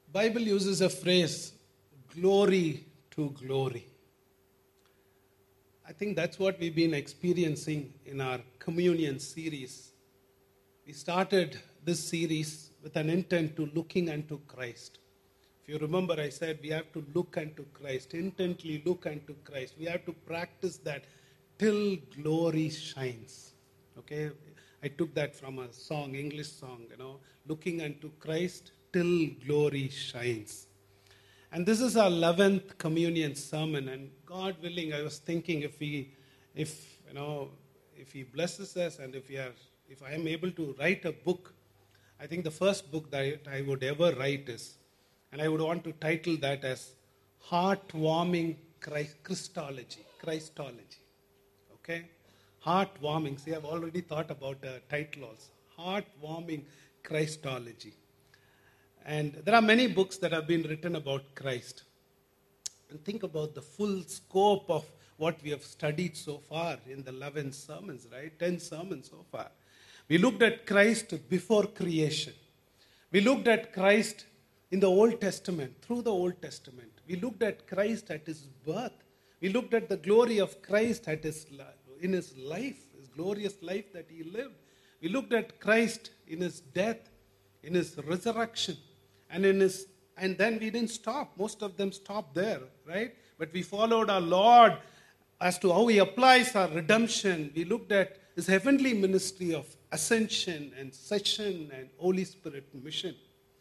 Bible uses a phrase, glory to glory. I think that's what we've been experiencing in our communion series. We started this series with an intent to looking unto Christ. If you remember, I said we have to look unto Christ, intently look unto Christ. We have to practice that till glory shines. Okay? I took that from a song, English song, looking unto Christ till glory shines. And this is our 11th communion sermon, and God willing, I was thinking if He blesses us and if I am able to write a book, I think the first book that I would ever write is, and I would want to title that as Heartwarming Christology. Okay? Heartwarming. See, I've already thought about a title also. Heartwarming Christology. And there are many books that have been written about Christ. And think about the full scope of what we have studied so far in the 11 sermons, right? 10 sermons so far. We looked at Christ before creation. We looked at Christ in the Old Testament, through the Old Testament. We looked at Christ at His birth. We looked at the glory of Christ in His life, His glorious life that He lived. We looked at Christ in His death, in His resurrection, and then we didn't stop. Most of them stopped there, right? But we followed our Lord as to how He applies our redemption. We looked at His heavenly ministry of ascension and session and Holy Spirit mission.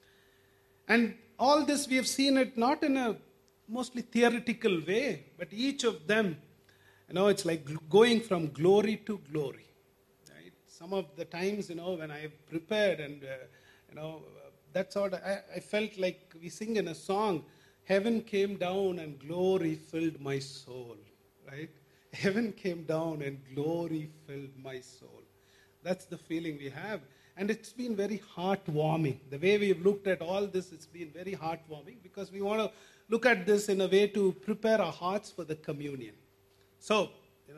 And all this we have seen it not in a mostly theoretical way, but each of them, it's like going from glory to glory. Right? Some of the times, when I have prepared and, that's what I felt like we sing in a song, heaven came down and glory filled my soul. Right? Heaven came down and glory filled my soul. That's the feeling we have. And it's been very heartwarming. The way we've looked at all this, it's been very heartwarming because we want to look at this in a way to prepare our hearts for the communion. So,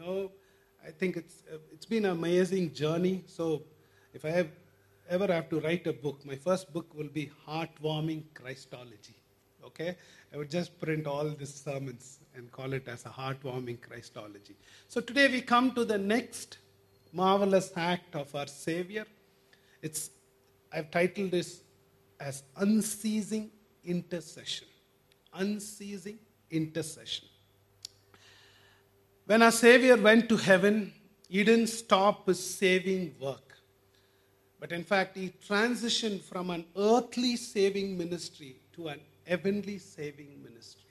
I think it's been an amazing journey. So, if I ever have to write a book, my first book will be Heartwarming Christology. Okay? I would just print all these sermons and call it as a Heartwarming Christology. So today we come to the next marvelous act of our Savior. I've titled this as Unceasing Intercession. Unceasing Intercession. When our Savior went to heaven, He didn't stop His saving work. But in fact, He transitioned from an earthly saving ministry to an heavenly saving ministry.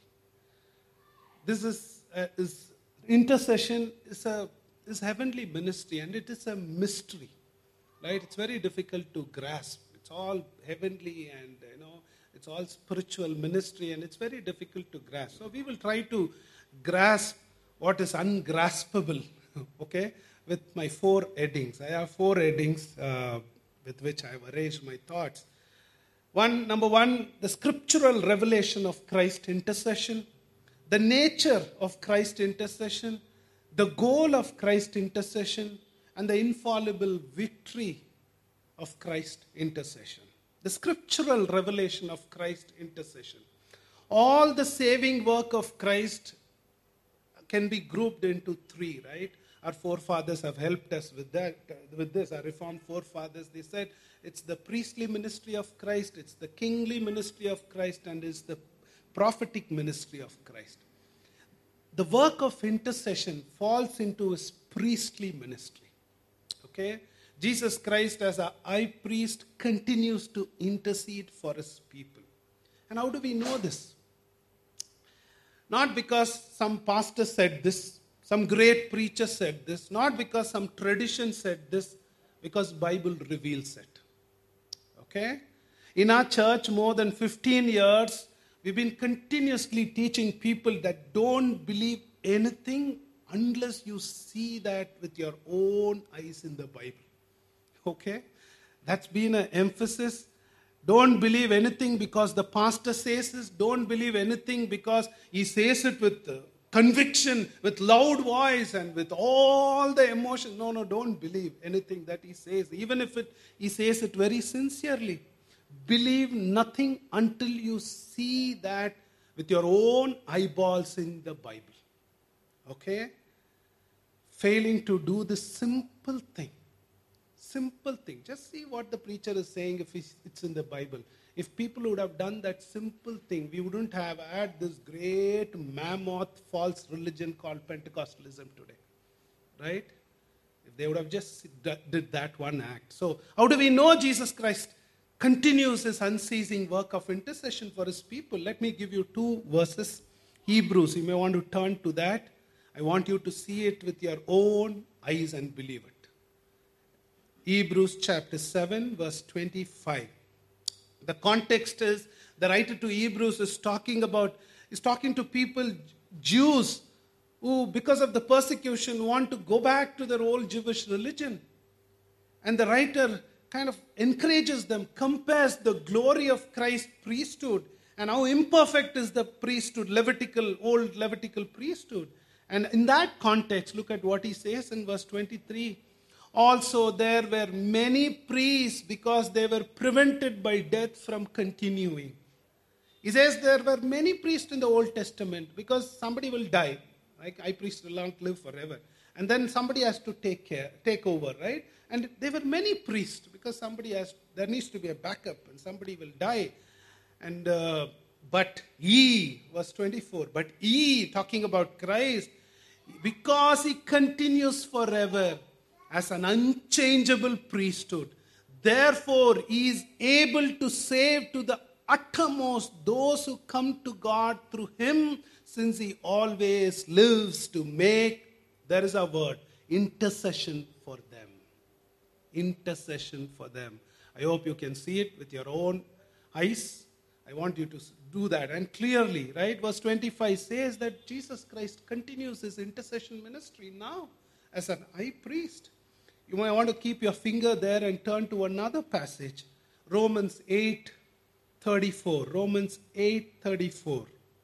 This is intercession is heavenly ministry, and it is a mystery. Right? It's very difficult to grasp. It's all heavenly and, it's all spiritual ministry, and it's very difficult to grasp. So we will try to grasp what is ungraspable, okay, with my 4 headings. I have 4 headings with which I have arranged my thoughts. Number one, the scriptural revelation of Christ's intercession, the nature of Christ's intercession, the goal of Christ's intercession, and the infallible victory of Christ's intercession. The scriptural revelation of Christ's intercession. All the saving work of Christ can be grouped into 3, right? Our forefathers have helped us with this. Our Reformed forefathers, they said it's the priestly ministry of Christ, it's the kingly ministry of Christ, and it's the prophetic ministry of Christ. The work of intercession falls into His priestly ministry. Okay? Jesus Christ as a high priest continues to intercede for His people. And how do we know this? Not because some pastor said this, some great preacher said this, not because some tradition said this, because Bible reveals it. Okay? In our church, more than 15 years, we've been continuously teaching people that don't believe anything unless you see that with your own eyes in the Bible. Okay? That's been an emphasis. Don't believe anything because the pastor says this. Don't believe anything because he says it with conviction, with loud voice and with all the emotion. No, don't believe anything that he says. Even if he says it very sincerely. believe nothing until you see that with your own eyeballs in the Bible. Okay? Failing to do the simple thing. Simple thing. Just see what the preacher is saying if it's in the Bible. If people would have done that simple thing, we wouldn't have had this great mammoth false religion called Pentecostalism today. Right? If they would have just did that one act. So, how do we know Jesus Christ continues his unceasing work of intercession for his people? Let me give you 2 verses. Hebrews, you may want to turn to that. I want you to see it with your own eyes and believe it. Hebrews chapter 7, verse 25. The context is, the writer to Hebrews is talking to people, Jews, who because of the persecution want to go back to their old Jewish religion. And the writer kind of encourages them, compares the glory of Christ's priesthood and how imperfect is the priesthood, old Levitical priesthood. And in that context, look at what he says in verse 23. Also there were many priests because they were prevented by death from continuing. He says there were many priests in the Old Testament because somebody will die. Like high priest will not live forever. And then somebody has to take over, right? And there were many priests because there needs to be a backup and somebody will die. And but he, verse 24, but he, talking about Christ, because he continues forever as an unchangeable priesthood, therefore he is able to save to the uttermost those who come to God through him, since he always lives to make, there is a word, intercession for them. Intercession for them. I hope you can see it with your own eyes. I want you to do that. And clearly, right, verse 25 says that Jesus Christ continues his intercession ministry now as an high priest. You might want to keep your finger there and turn to another passage. Romans 8:34. Romans 8:34.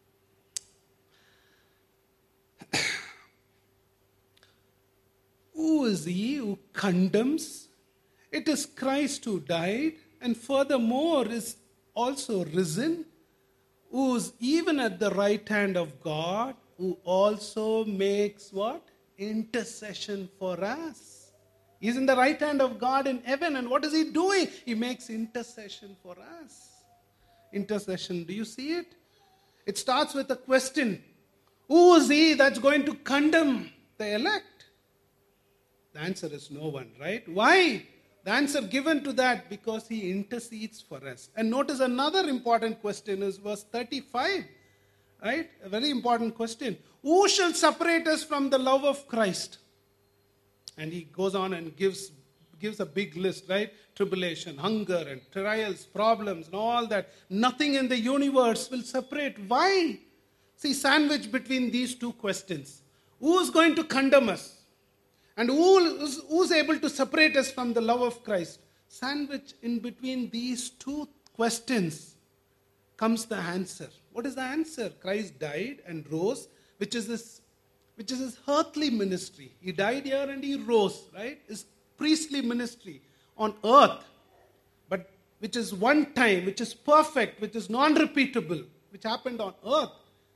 Who is he who condemns? It is Christ who died and furthermore is also risen, who is even at the right hand of God, who also makes what? Intercession for us. He's in the right hand of God in heaven, and what is he doing? He makes intercession for us. Intercession, do you see it? It starts with a question. Who is he that's going to condemn the elect? The answer is no one, right? Why? The answer given to that, because he intercedes for us. And notice another important question is verse 35, right? A very important question. Who shall separate us from the love of Christ? And he goes on and gives a big list, right? Tribulation, hunger, and trials, problems, and all that. Nothing in the universe will separate. Why? See, sandwiched between these 2 questions. Who is going to condemn us? And who's able to separate us from the love of Christ? Sandwiched in between these 2 questions comes the answer. What is the answer? Christ died and rose, which is his earthly ministry. He died here and he rose, right? His priestly ministry on earth, but which is one time, which is perfect, which is non-repeatable, which happened on earth.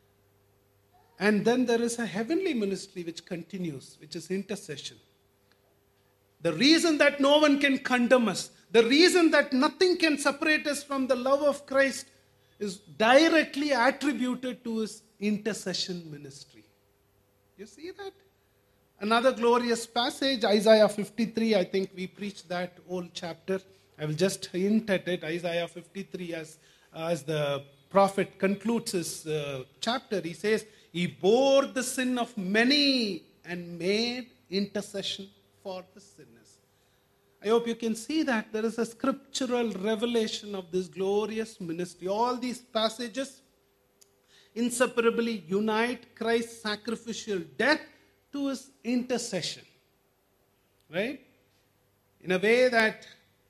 And then there is a heavenly ministry which continues, which is intercession. The reason that no one can condemn us, the reason that nothing can separate us from the love of Christ is directly attributed to his intercession ministry. You see that? Another glorious passage, Isaiah 53. I think we preached that whole chapter. I will just hint at it. Isaiah 53, as the prophet concludes his chapter, he says, he bore the sin of many and made intercession for the sinners. I hope you can see that there is a scriptural revelation of this glorious ministry. All these passages inseparably unite Christ's sacrificial death to his intercession. Right? In a way that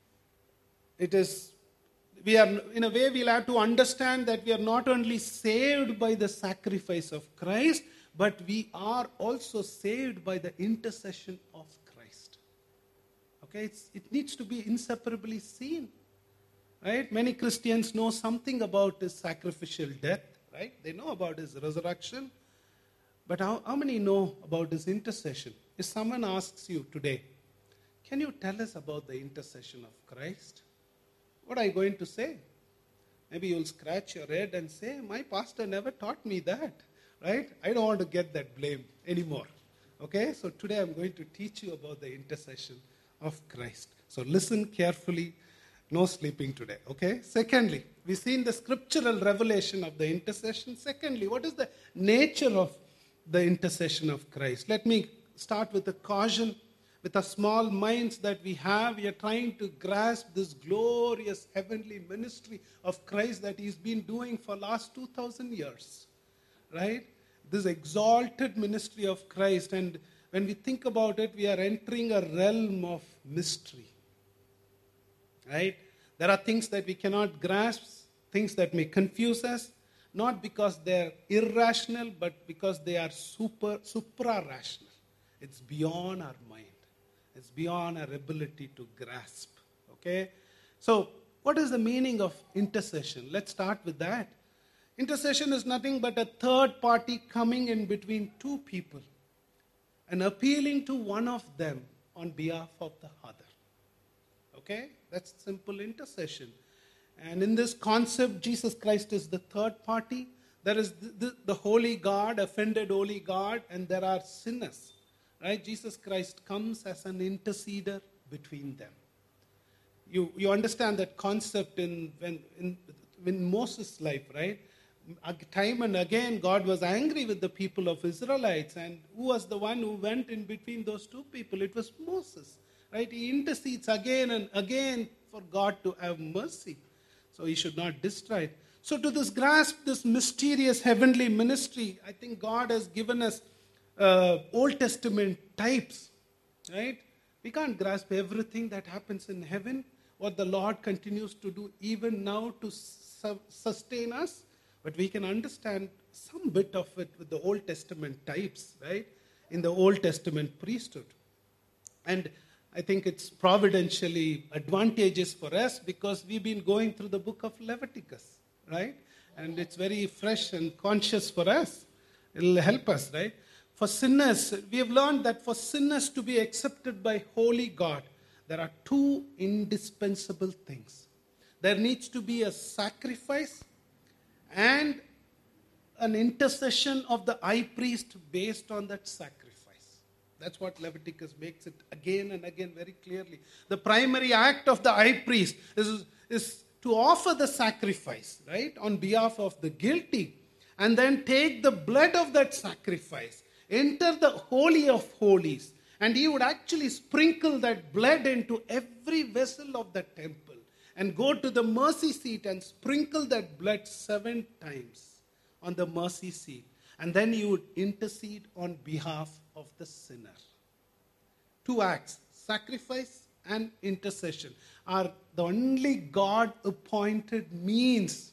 we'll have to understand that we are not only saved by the sacrifice of Christ, but we are also saved by the intercession of Christ. Okay, it needs to be inseparably seen. Right? Many Christians know something about his sacrificial death, right? They know about his resurrection. But how many know about his intercession? If someone asks you today, can you tell us about the intercession of Christ? What are you going to say? Maybe you'll scratch your head and say, my pastor never taught me that, right? I don't want to get that blame anymore. Okay, so today I'm going to teach you about the intercession of Christ. So listen carefully. No sleeping today, okay? Secondly, we've seen the scriptural revelation of the intercession. Secondly, what is the nature of the intercession of Christ? Let me start with a caution. With the small minds that we have, we are trying to grasp this glorious heavenly ministry of Christ that he's been doing for last 2,000 years, right? This exalted ministry of Christ. And when we think about it, we are entering a realm of mystery, right? There are things that we cannot grasp, things that may confuse us, not because they're irrational, but because they are supra-rational. It's beyond our mind. It's beyond our ability to grasp. Okay? So, what is the meaning of intercession? Let's start with that. Intercession is nothing but a third party coming in between two people and appealing to one of them on behalf of the other. Okay? That's simple intercession. And in this concept, Jesus Christ is the third party. There is the holy God, offended holy God, and there are sinners. Right? Jesus Christ comes as an interceder between them. You understand that concept in Moses' life, right? Time and again, God was angry with the people of Israelites. And who was the one who went in between those two people? It was Moses. Right? He intercedes again and again for God to have mercy. So he should not destroy it. So to this grasp, this mysterious heavenly ministry, I think God has given us Old Testament types, right? We can't grasp everything that happens in heaven, what the Lord continues to do even now to sustain us, but we can understand some bit of it with the Old Testament types, right? In the Old Testament priesthood. And I think it's providentially advantageous for us because we've been going through the book of Leviticus, right? And it's very fresh and conscious for us. It'll help us, right? For sinners, we have learned that for sinners to be accepted by holy God, there are two indispensable things. There needs to be a sacrifice and an intercession of the high priest based on that sacrifice. That's what Leviticus makes it again and again very clearly. The primary act of the high priest is to offer the sacrifice, right, on behalf of the guilty, and then take the blood of that sacrifice, enter the Holy of Holies, and he would actually sprinkle that blood into every vessel of the temple and go to the mercy seat and sprinkle that blood 7 times on the mercy seat. And then he would intercede on behalf of the sinner. 2 acts, sacrifice and intercession, are the only God-appointed means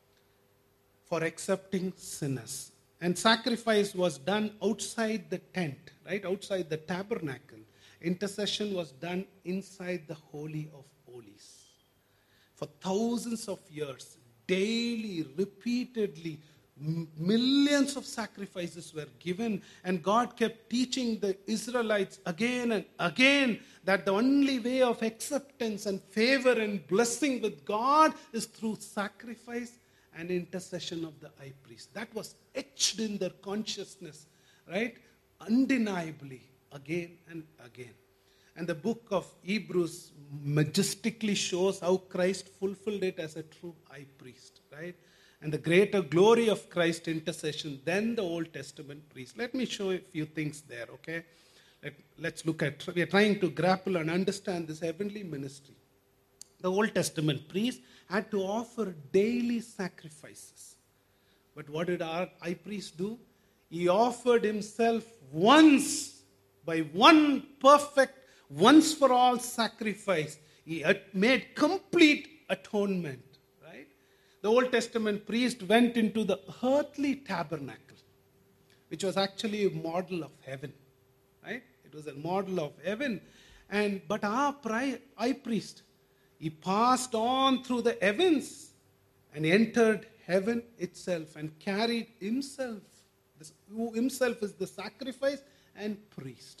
for accepting sinners. And sacrifice was done outside the tent, right? Outside the tabernacle. Intercession was done inside the Holy of Holies. For thousands of years, daily, repeatedly, millions of sacrifices were given, and God kept teaching the Israelites again and again that the only way of acceptance and favor and blessing with God is through sacrifice and intercession of the high priest. That was etched in their consciousness, right? Undeniably, again and again. And the book of Hebrews majestically shows how Christ fulfilled it as a true high priest, right? And the greater glory of Christ's intercession than the Old Testament priest. Let me show you a few things there, okay? Let's look at, we are trying to grapple and understand this heavenly ministry. The Old Testament priest had to offer daily sacrifices. But what did our high priest do? He offered himself once, by one perfect, once for all sacrifice. He made complete atonement. The Old Testament priest went into the earthly tabernacle, which was actually a model of heaven, right? It was a model of heaven. But our high priest, He passed on through the heavens and entered heaven itself and carried himself, who himself is the sacrifice and priest.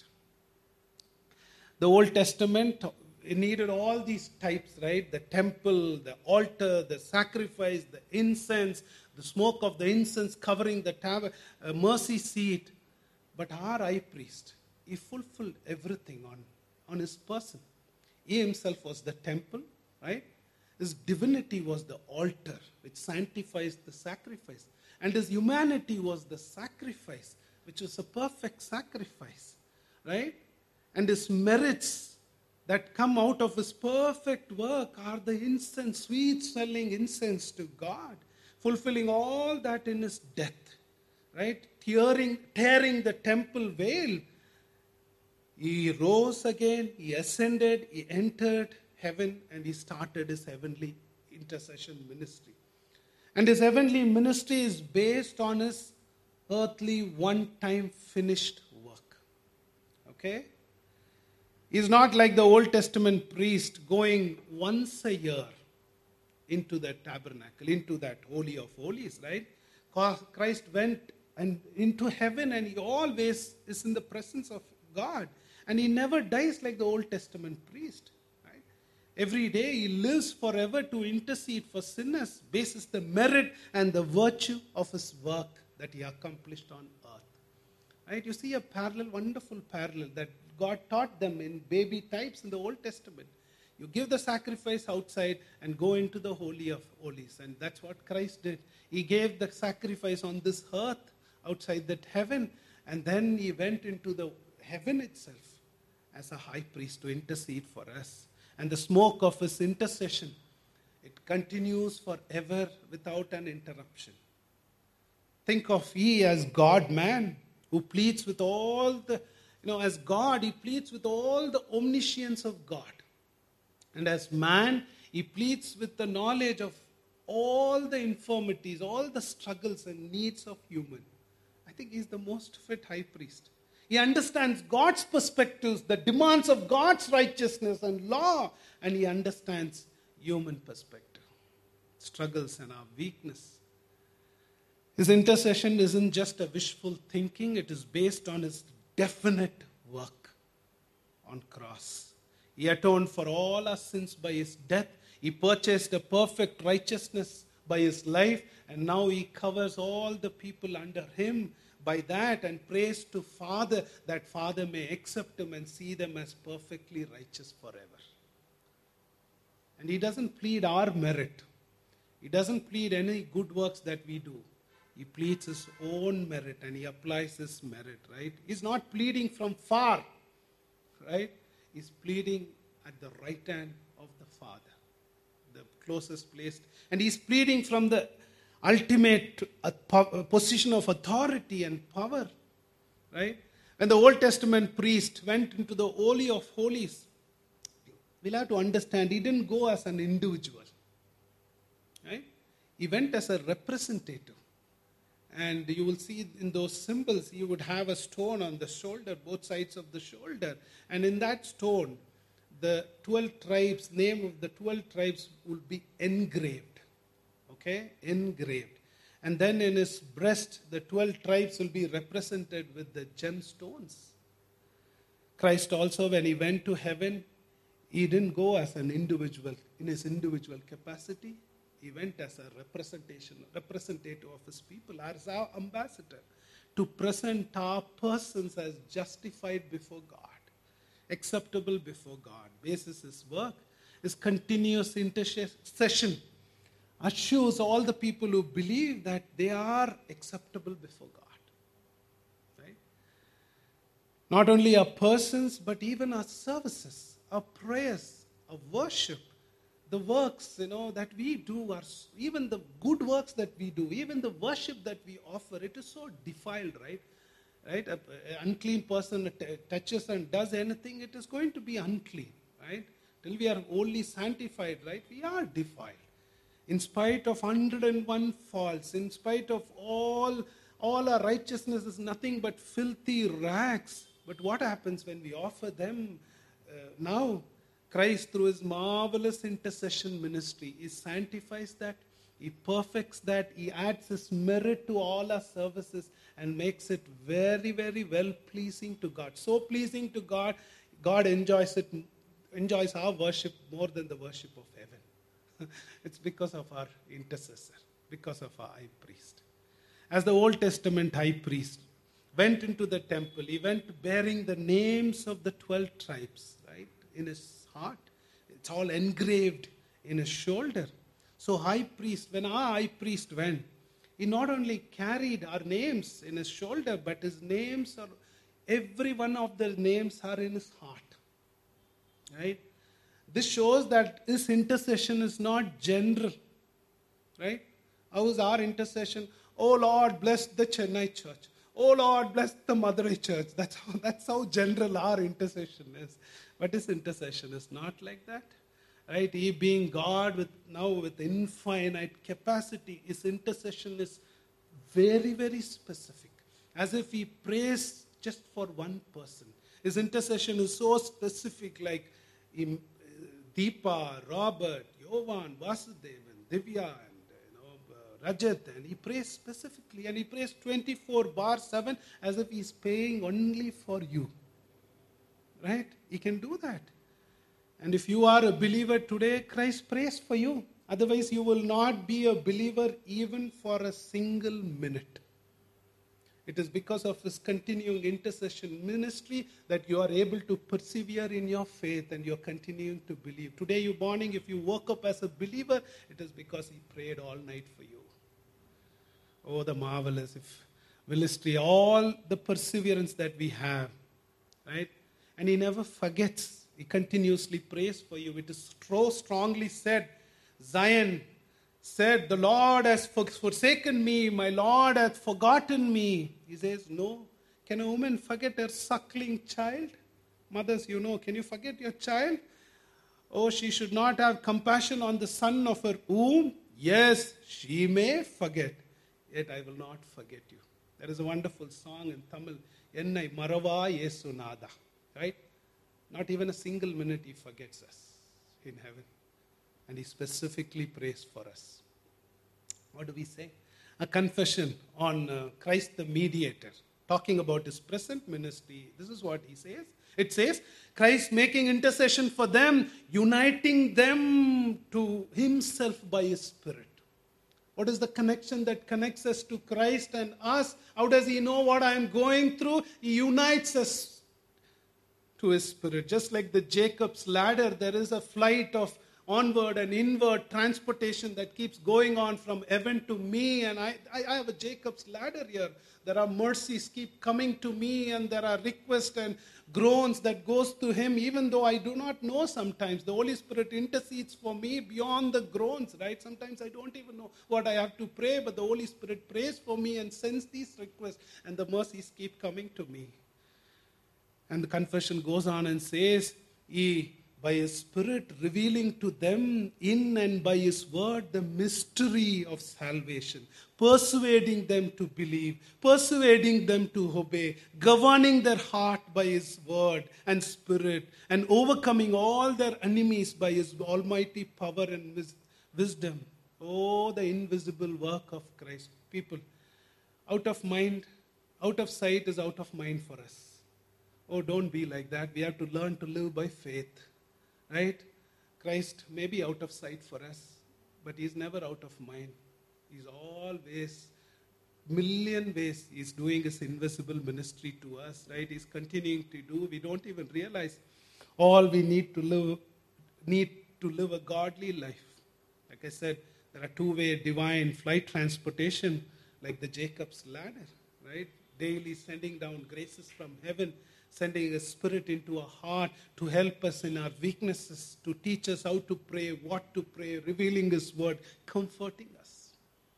The Old Testament, it needed all these types, right? The temple, the altar, the sacrifice, the incense, the smoke of the incense covering the mercy seat. But our high priest, he fulfilled everything on his person. He himself was the temple, right? His divinity was the altar, which sanctifies the sacrifice. And his humanity was the sacrifice, which was a perfect sacrifice, right? And his merits that come out of his perfect work are the incense, sweet-smelling incense to God, fulfilling all that in his death, right? Tearing the temple veil. He rose again, he ascended, he entered heaven, and he started his heavenly intercession ministry. And his heavenly ministry is based on his earthly one-time finished work. Okay? He's not like the Old Testament priest going once a year into the tabernacle, into that Holy of Holies, right? Christ went into heaven, and he always is in the presence of God. And he never dies like the Old Testament priest. Right? Every day he lives forever to intercede for sinners, basis the merit and the virtue of his work that he accomplished on earth. Right? You see a parallel, wonderful parallel that God taught them in baby types in the Old Testament. You give the sacrifice outside and go into the Holy of Holies. And that's what Christ did. He gave the sacrifice on this earth outside that heaven. And then he went into the heaven itself as a high priest to intercede for us. And the smoke of his intercession, it continues forever without an interruption. Think of he as God-man who pleads with all the, as God, he pleads with all the omniscience of God. And as man, he pleads with the knowledge of all the infirmities, all the struggles and needs of human. I think he's the most fit high priest. He understands God's perspectives, the demands of God's righteousness and law, and he understands human perspective, struggles and our weakness. His intercession isn't just a wishful thinking, it is based on his definite work on cross. He atoned for all our sins by his death. He purchased a perfect righteousness by his life, and now he covers all the people under him by that, and prays to Father that Father may accept him and see them as perfectly righteous forever. And he doesn't plead our merit. He doesn't plead any good works that we do. He pleads his own merit and he applies his merit, right? He's not pleading from far, right? He's pleading at the right hand of the Father, the closest place. And he's pleading from the ultimate position of authority and power, right? When the Old Testament priest went into the Holy of Holies, we'll have to understand he didn't go as an individual, right? He went as a representative. And you will see in those symbols, you would have a stone on the shoulder, both sides of the shoulder. And in that stone, the 12 tribes, name of the 12 tribes will be engraved. Okay? Engraved. And then in his breast, the 12 tribes will be represented with the gemstones. Christ also, when he went to heaven, he didn't go as an individual, in his individual capacity. He went as a representative of his people, as our ambassador, to present our persons as justified before God, acceptable before God. Basis his work, his continuous intercession assures all the people who believe that they are acceptable before God. Right? Not our persons, but even our services, our prayers, our worship, the works, that we do, are even the good works that we do, even the worship that we offer, it is so defiled, right? Right? An unclean person touches and does anything, it is going to be unclean, right? Till we are wholly sanctified, right? We are defiled. In spite of 101 faults, in spite of all our righteousness is nothing but filthy rags. But what happens when we offer them now? Christ, through his marvelous intercession ministry, he sanctifies that, he perfects that, he adds his merit to all our services and makes it very, very well pleasing to God. So pleasing to God, God enjoys our worship more than the worship of heaven. It's because of our intercessor, because of our high priest. As the Old Testament high priest went into the temple, he went bearing the names of the 12 tribes, right, in his heart. It's all engraved in his shoulder. So high priest, when our high priest went, he not only carried our names in his shoulder, but his names are, every one of the names are in his heart. Right? This shows that his intercession is not general. Right? How is our intercession? Oh Lord, bless the Chennai church. Oh Lord, bless the Madurai church. That's how general our intercession is. But his intercession is not like that. Right? He being God with infinite capacity, his intercession is very, very specific. As if he prays just for one person. His intercession is so specific, like Deepa, Robert, Yovan, Vasudevan, Divya, and Rajat, and he prays specifically, and he prays 24/7 as if he's praying only for you. Right? He can do that. And if you are a believer today, Christ prays for you. Otherwise, you will not be a believer even for a single minute. It is because of his continuing intercession ministry that you are able to persevere in your faith and you're continuing to believe. Today morning, if you woke up as a believer, it is because he prayed all night for you. Oh, the marvelous ministry, all the perseverance that we have, right? And he never forgets. He continuously prays for you. It is so strongly said. Zion said, the Lord has forsaken me. My Lord hath forgotten me. He says, no. Can a woman forget her suckling child? Mothers, can you forget your child? Oh, she should not have compassion on the son of her womb. Yes, she may forget. Yet I will not forget you. There is a wonderful song in Tamil. Ennai marava Yesu nada. Right? Not even a single minute he forgets us in heaven. And he specifically prays for us. What do we say? A confession on Christ the mediator. Talking about his present ministry. This is what he says. It says, Christ making intercession for them, uniting them to himself by his Spirit. What is the connection that connects us to Christ and us? How does he know what I am going through? He unites us to his Spirit. Just like the Jacob's ladder, there is a flight of onward and inward transportation that keeps going on from heaven to me. And I have a Jacob's ladder here. There are mercies keep coming to me, and there are requests and groans that goes to him, even though I do not know sometimes. The Holy Spirit intercedes for me beyond the groans, right? Sometimes I don't even know what I have to pray, but the Holy Spirit prays for me and sends these requests, and the mercies keep coming to me. And the confession goes on and says, he, by his Spirit, revealing to them in and by his word the mystery of salvation, persuading them to believe, persuading them to obey, governing their heart by his word and Spirit, and overcoming all their enemies by his almighty power and wisdom. Oh, the invisible work of Christ. People, out of mind, out of sight is out of mind for us. Oh, don't be like that. We have to learn to live by faith. Right? Christ may be out of sight for us, but he's never out of mind. He's always, million ways, he's doing his invisible ministry to us. Right? He's continuing to do. We don't even realize. All we need to live a godly life. Like I said, there are two-way divine flight transportation, like the Jacob's ladder. Right? Daily sending down graces from heaven, sending a Spirit into our heart to help us in our weaknesses, to teach us how to pray, what to pray, revealing his word, comforting us.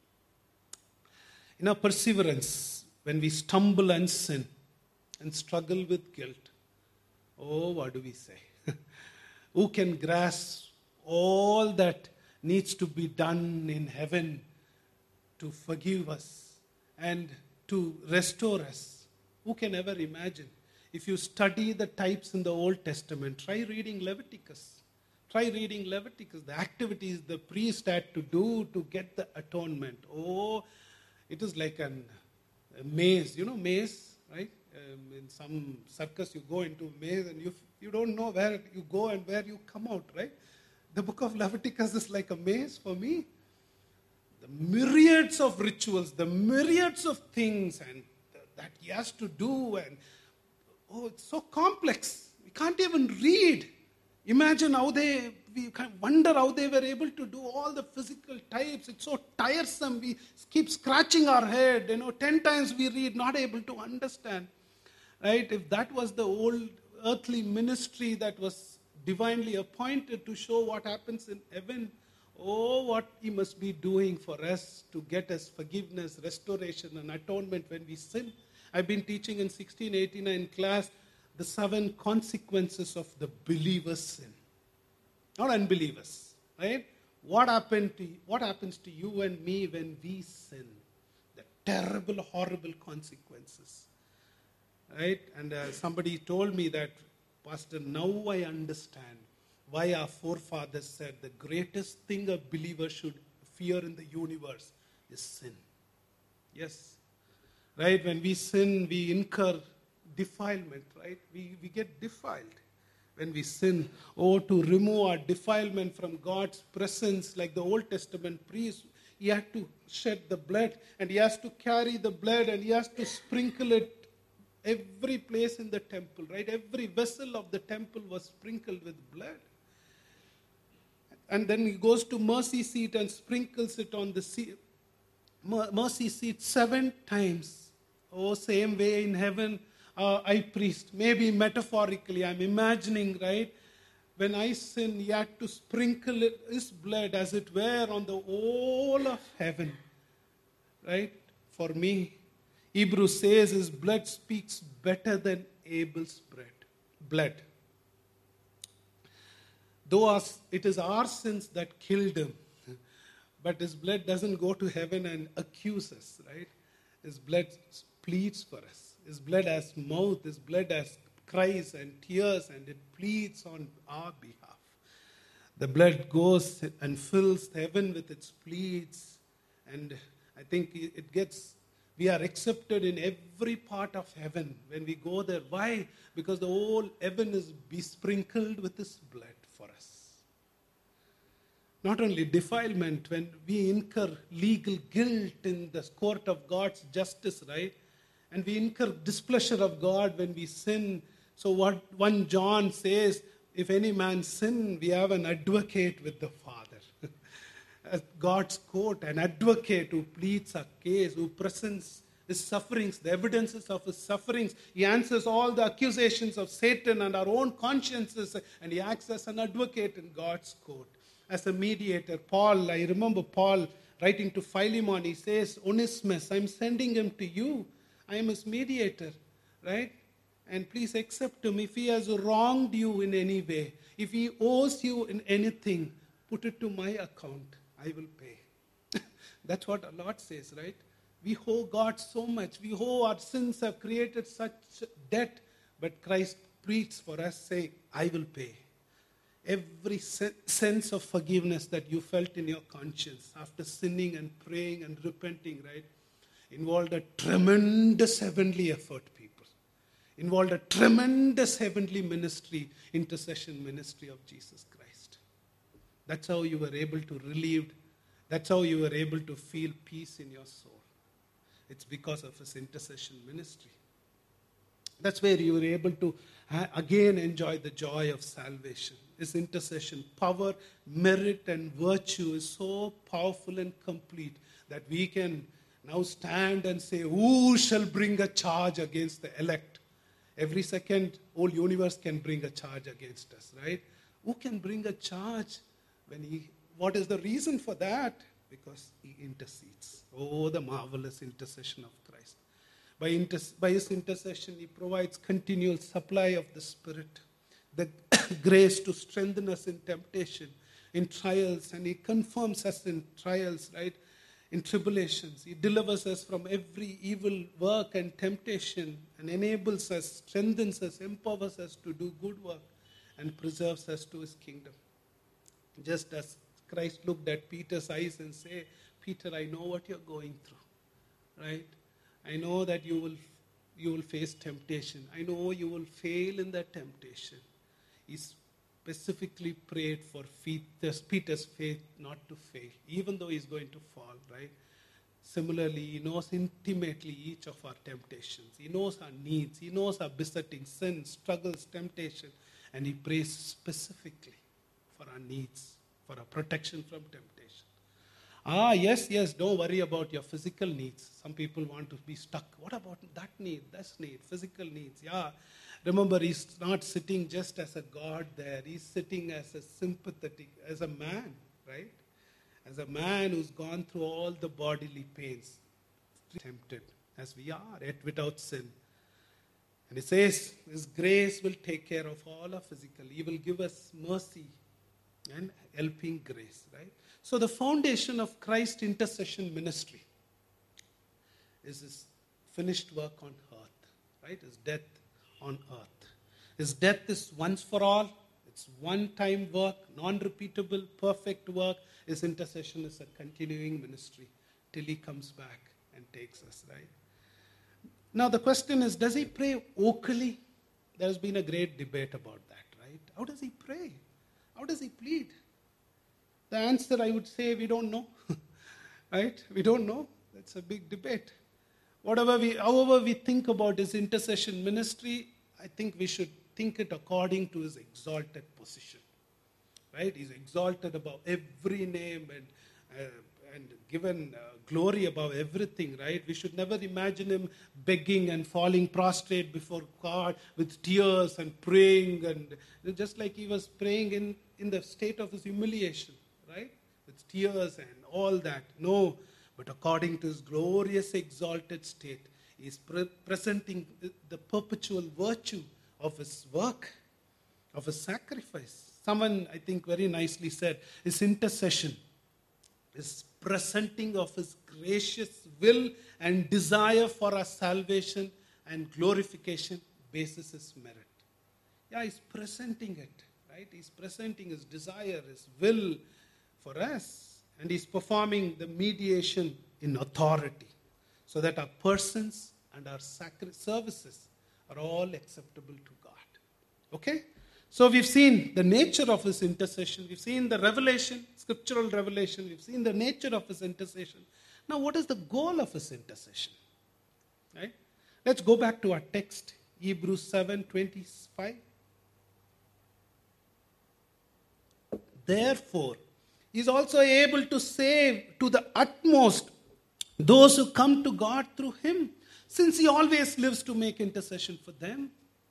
In our perseverance, when we stumble and sin and struggle with guilt, oh, what do we say? Who can grasp all that needs to be done in heaven to forgive us and to restore us? Who can ever imagine? If you study the types in the Old Testament, try reading Leviticus. Try reading Leviticus, the activities the priest had to do to get the atonement. Oh, it is like a maze. You know maze, right? In some circus, you go into a maze and you don't know where you go and where you come out, right? The book of Leviticus is like a maze for me. The myriads of rituals, the myriads of things and that he has to do. And it's so complex. We can't even read. Imagine we can wonder how they were able to do all the physical types. It's so tiresome. We keep scratching our head. 10 times we read, not able to understand. Right? If that was the old earthly ministry that was divinely appointed to show what happens in heaven, what he must be doing for us to get us forgiveness, restoration, and atonement when we sin. I've been teaching in 1689 class the 7 consequences of the believer's sin. Not unbelievers, right? What happens to you and me when we sin? The terrible, horrible consequences. Right? And somebody told me that, Pastor, now I understand why our forefathers said the greatest thing a believer should fear in the universe is sin. Yes. Right? When we sin, we incur defilement, right? We get defiled when we sin. To remove our defilement from God's presence, like the Old Testament priest, he had to shed the blood, and he has to carry the blood, and he has to sprinkle it every place in the temple, right? Every vessel of the temple was sprinkled with blood. And then he goes to mercy seat and sprinkles it on the mercy seat 7 times. Same way in heaven, high priest, maybe metaphorically, I'm imagining, right? When I sin, he had to sprinkle his blood, as it were, on the whole of heaven, right? For me, Hebrews says his blood speaks better than Abel's blood. Though it is our sins that killed him, but his blood doesn't go to heaven and accuse us, right? His blood pleads for us. His blood has mouth, his blood has cries and tears, and it pleads on our behalf. The blood goes and fills heaven with its pleads, and I think we are accepted in every part of heaven when we go there. Why? Because the whole heaven is besprinkled with his blood for us. Not only defilement, when we incur legal guilt in the court of God's justice, right? And we incur displeasure of God when we sin. So what 1 John says, if any man sin, we have an advocate with the Father. God's court, an advocate who pleads our case, who presents his sufferings, the evidences of his sufferings. He answers all the accusations of Satan and our own consciences, and he acts as an advocate in God's court, as a mediator. I remember Paul writing to Philemon, he says, Onesimus, I'm sending him to you. I am his mediator, right? And please accept him. If he has wronged you in any way, if he owes you in anything, put it to my account. I will pay. That's what the Lord says, right? We owe God so much. We owe, our sins have created such debt, but Christ pleads for us, saying, I will pay. Every sense of forgiveness that you felt in your conscience after sinning and praying and repenting, right, involved a tremendous heavenly effort, people. Involved a tremendous heavenly ministry, intercession ministry of Jesus Christ. That's how you were able to relieve. That's how you were able to feel peace in your soul. It's because of his intercession ministry. That's where you were able to again enjoy the joy of salvation. His intercession power, merit, and virtue is so powerful and complete that we can now stand and say, who shall bring a charge against the elect? Every second, whole universe can bring a charge against us, right? Who can bring a charge? What is the reason for that? Because he intercedes. Oh, the marvelous intercession of Christ. By his intercession, he provides continual supply of the Spirit, the grace to strengthen us in temptation, in trials, and he confirms us in trials, right? in tribulations. He delivers us from every evil work and temptation and enables us, strengthens us, empowers us to do good work and preserves us to his kingdom. Just as Christ looked at Peter's eyes and said, Peter, I know what you're going through, right? I know that you will face temptation. I know you will fail in that temptation. He specifically prayed for Peter's faith not to fail, even though he's going to fall, right? Similarly, he knows intimately each of our temptations. He knows our needs. He knows our besetting sins, struggles, temptation. And he prays specifically for our needs, for our protection from temptation. Yes, don't worry about your physical needs. Some people want to be stuck. What about that need, this need, physical needs? Yeah, remember, he's not sitting just as a God there. He's sitting as a sympathetic, as a man, right? As a man who's gone through all the bodily pains, tempted as we are, yet without sin. And he says, his grace will take care of all our physical. He will give us mercy and helping grace, right? So the foundation of Christ's intercession ministry is his finished work on earth, right? His death on earth. His death is once for all. It's one-time work, non-repeatable, perfect work. His intercession is a continuing ministry till he comes back and takes us, right? Now the question is, does he pray vocally? There's been a great debate about that, right? How does he pray? How does he plead? The answer, I would say, we don't know. Right? We don't know. That's a big debate. However we think about his intercession ministry, I think we should think it according to his exalted position. Right? He's exalted above every name and given glory above everything, right? We should never imagine him begging and falling prostrate before God with tears and praying, and just like he was praying in the state of his humiliation, right? With tears and all that. No, but according to his glorious exalted state, he is presenting the perpetual virtue of his work, of his sacrifice. Someone, I think, very nicely said, his intercession is presenting of his gracious will and desire for our salvation and glorification basis his merit. Yeah, he's presenting it, right? He's presenting his desire, his will for us. And he's performing the mediation in authority so that our persons and our services are all acceptable to God. Okay? So we've seen the nature of his intercession. We've seen the revelation, scriptural revelation. We've seen the nature of his intercession. Now, what is the goal of his intercession? Right? Let's go back to our text, Hebrews 7:25. Therefore, he is also able to save to the utmost those who come to God through him, since he always lives to make intercession for them.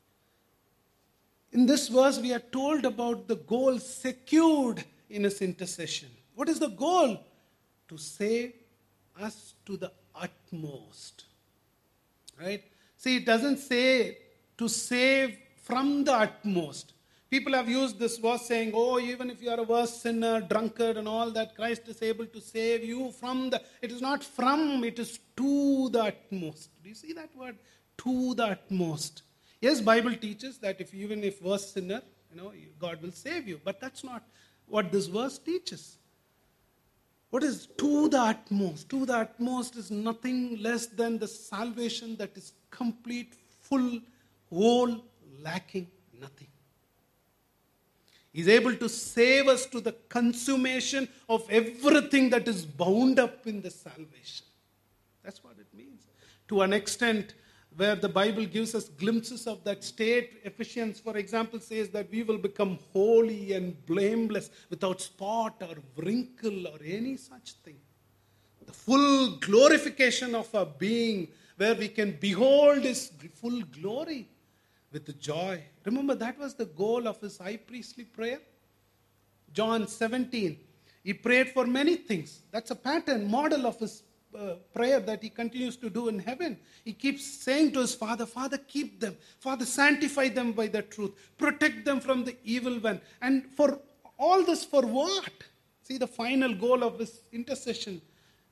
In this verse, we are told about the goal secured in his intercession. What is the goal? To save us to the utmost. Right? See, it doesn't say to save from the utmost. People have used this verse saying, oh, even if you are a worse sinner, drunkard and all that, Christ is able to save you from the... It is not from, it is to the utmost. Do you see that word? To the utmost. Yes, Bible teaches that even if worse sinner, God will save you. But that's not what this verse teaches. What is to the utmost? To the utmost is nothing less than the salvation that is complete, full, whole, lacking nothing. He's able to save us to the consummation of everything that is bound up in the salvation. That's what it means. To an extent where the Bible gives us glimpses of that state. Ephesians, for example, says that we will become holy and blameless without spot or wrinkle or any such thing. The full glorification of our being, where we can behold his full glory with joy. Remember, that was the goal of his high priestly prayer. John 17, he prayed for many things. That's a pattern, model of his prayer that he continues to do in heaven. He keeps saying to his Father, Father, keep them. Father, sanctify them by the truth. Protect them from the evil one. And for all this, for what? See, the final goal of his intercession.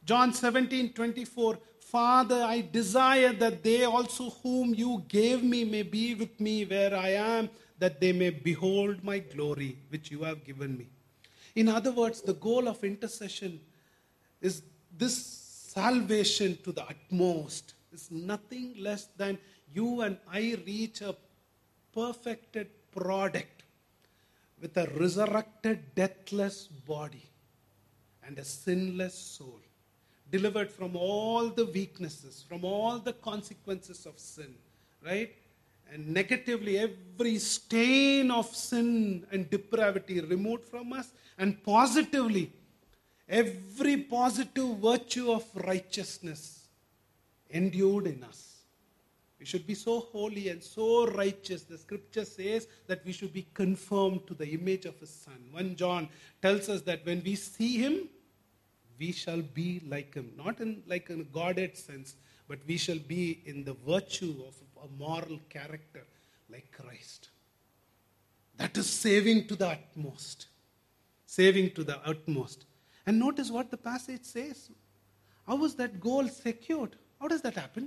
John 17:24, Father, I desire that they also whom you gave me may be with me where I am, that they may behold my glory, which you have given me. In other words, the goal of intercession is this salvation to the utmost. It's nothing less than you and I reach a perfected product with a resurrected, deathless body and a sinless soul, delivered from all the weaknesses, from all the consequences of sin, right? And negatively, every stain of sin and depravity removed from us, and positively, every positive virtue of righteousness endued in us. We should be so holy and so righteous. The scripture says that we should be conformed to the image of his Son. 1 John tells us that when we see him, we shall be like him. Not in like a Godhead sense, but we shall be in the virtue of a moral character like Christ. That is saving to the utmost. Saving to the utmost. And notice what the passage says. How is that goal secured? How does that happen?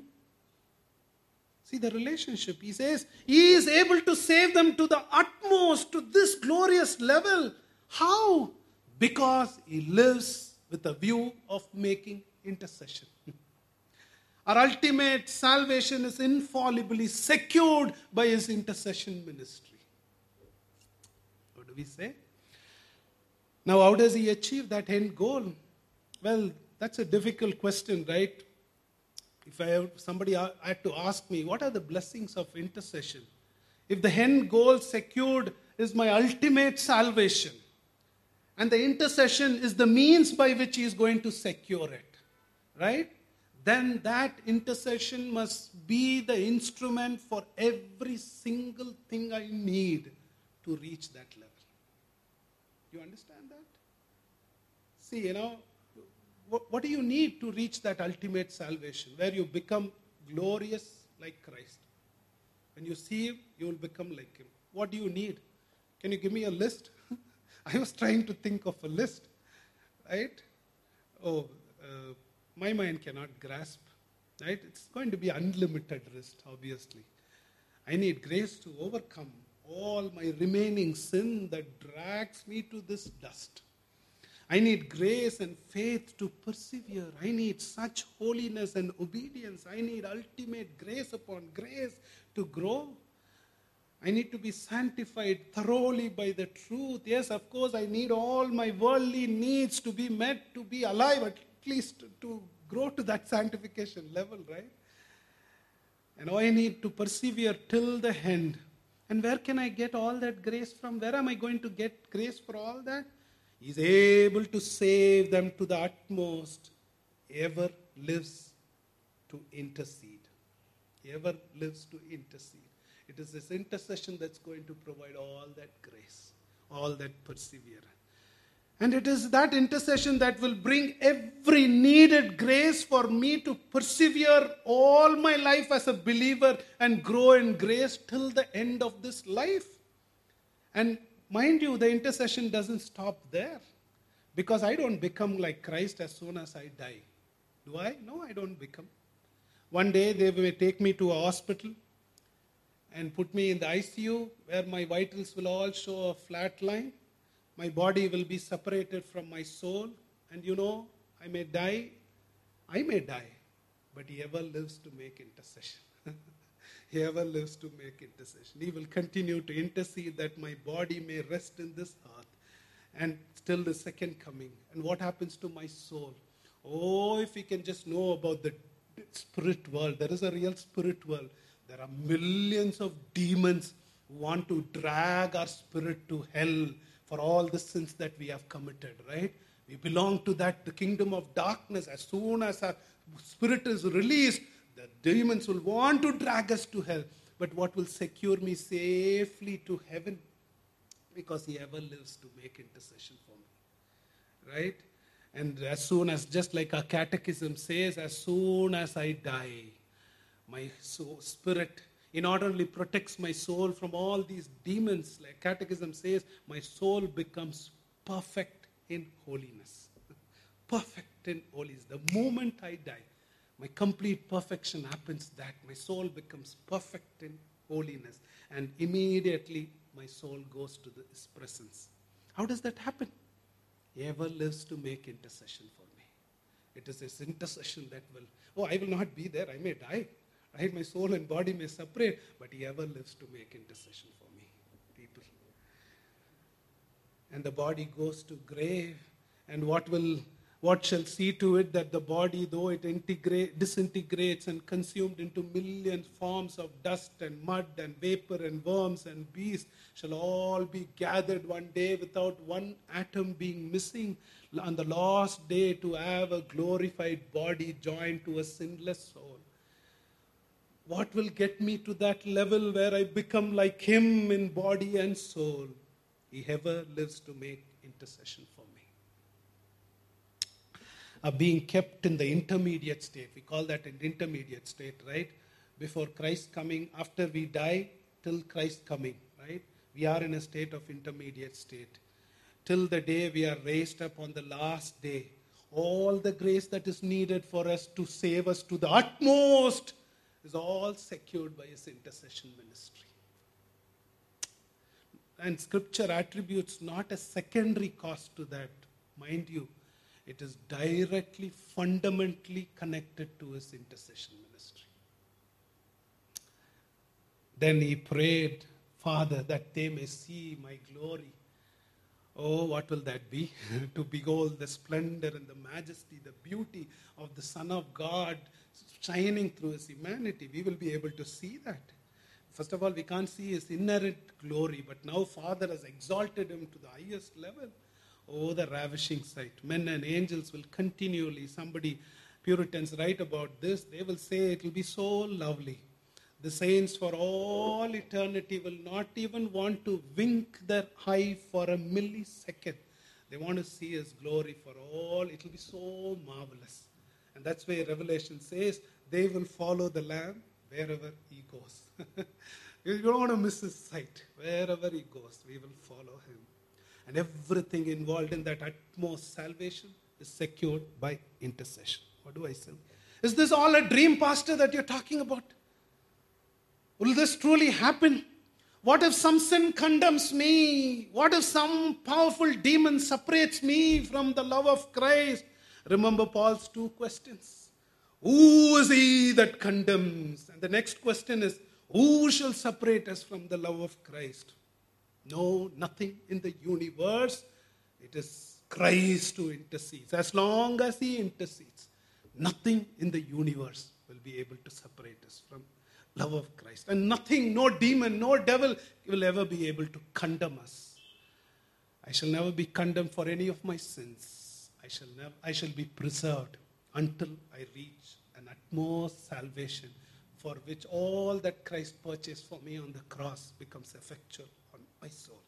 See the relationship. He says he is able to save them to the utmost, to this glorious level. How? Because he lives with a view of making intercession. Our ultimate salvation is infallibly secured by his intercession ministry. What do we say? Now, how does he achieve that end goal? Well, that's a difficult question, right? If somebody had to ask me, what are the blessings of intercession? If the end goal secured is my ultimate salvation, and the intercession is the means by which he is going to secure it, right? Then that intercession must be the instrument for every single thing I need to reach that level. You understand that? See, what do you need to reach that ultimate salvation, where you become glorious like Christ? When you see him, you will become like him. What do you need? Can you give me a list? I was trying to think of a list, right? My mind cannot grasp, right? It's going to be unlimited list, obviously. I need grace to overcome all my remaining sin that drags me to this dust. I need grace and faith to persevere. I need such holiness and obedience. I need ultimate grace upon grace to grow. I need to be sanctified thoroughly by the truth. Yes, of course, I need all my worldly needs to be met, to be alive, at least to grow to that sanctification level, right? And I need to persevere till the end. And where can I get all that grace from? Where am I going to get grace for all that? He's able to save them to the utmost. Ever lives to intercede. Ever lives to intercede. It is this intercession that's going to provide all that grace, all that perseverance. And it is that intercession that will bring every needed grace for me to persevere all my life as a believer and grow in grace till the end of this life. And mind you, the intercession doesn't stop there, because I don't become like Christ as soon as I die. Do I? No, I don't become. One day they may take me to a hospital and put me in the ICU where my vitals will all show a flat line. My body will be separated from my soul. And I may die. I may die. But he ever lives to make intercession. He ever lives to make intercession. He will continue to intercede that my body may rest in this earth and till the second coming. And what happens to my soul? Oh, if we can just know about the spirit world. There is a real spirit world. There are millions of demons who want to drag our spirit to hell for all the sins that we have committed, right? We belong to the kingdom of darkness. As soon as our spirit is released, the demons will want to drag us to hell. But what will secure me safely to heaven? Because he ever lives to make intercession for me, right? And as soon as, just like our catechism says, as soon as I die, my spirit inordinately protects my soul from all these demons. Like catechism says, my soul becomes perfect in holiness. Perfect. in holiness. The moment I die, my complete perfection happens, that my soul becomes perfect in holiness. And immediately my soul goes to his presence. How does that happen? He ever lives to make intercession for me. It is this intercession that will, I will not be there, I may die. Right? My soul and body may separate, but he ever lives to make intercession for me, people. And the body goes to grave, and what shall see to it that the body, though it disintegrates and consumed into million forms of dust and mud and vapor and worms and beasts, shall all be gathered one day without one atom being missing on the last day, to have a glorified body joined to a sinless soul. What will get me to that level where I become like him in body and soul? He ever lives to make intercession for me. Being kept in the intermediate state. We call that an intermediate state, right? Before Christ coming, after we die, till Christ coming, right? We are in a state of intermediate state. Till the day we are raised up on the last day. All the grace that is needed for us to save us to the utmost is all secured by his intercession ministry. And Scripture attributes not a secondary cost to that. Mind you, it is directly, fundamentally connected to his intercession ministry. Then he prayed, Father, that they may see my glory. Oh, what will that be? To behold the splendor and the majesty, the beauty of the Son of God shining through his humanity. We will be able to see that. First of all, we can't see his inherent glory, but now Father has exalted him to the highest level. Oh, the ravishing sight. Men and angels will continually, Puritans write about this, they will say it will be so lovely. The saints for all eternity will not even want to wink their eye for a millisecond. They want to see his glory for all. It will be so marvelous. And that's why Revelation says they will follow the Lamb wherever he goes. You don't want to miss his sight. Wherever he goes, we will follow him. And everything involved in that utmost salvation is secured by intercession. What do I say? Is this all a dream, Pastor, that you're talking about? Will this truly happen? What if some sin condemns me? What if some powerful demon separates me from the love of Christ? Remember Paul's two questions. Who is he that condemns? And the next question is, who shall separate us from the love of Christ? No, nothing in the universe. It is Christ who intercedes. As long as he intercedes, nothing in the universe will be able to separate us from love of Christ. And nothing, no demon, no devil will ever be able to condemn us. I shall never be condemned for any of my sins. I shall be preserved until I reach an utmost salvation, for which all that Christ purchased for me on the cross becomes effectual on my soul.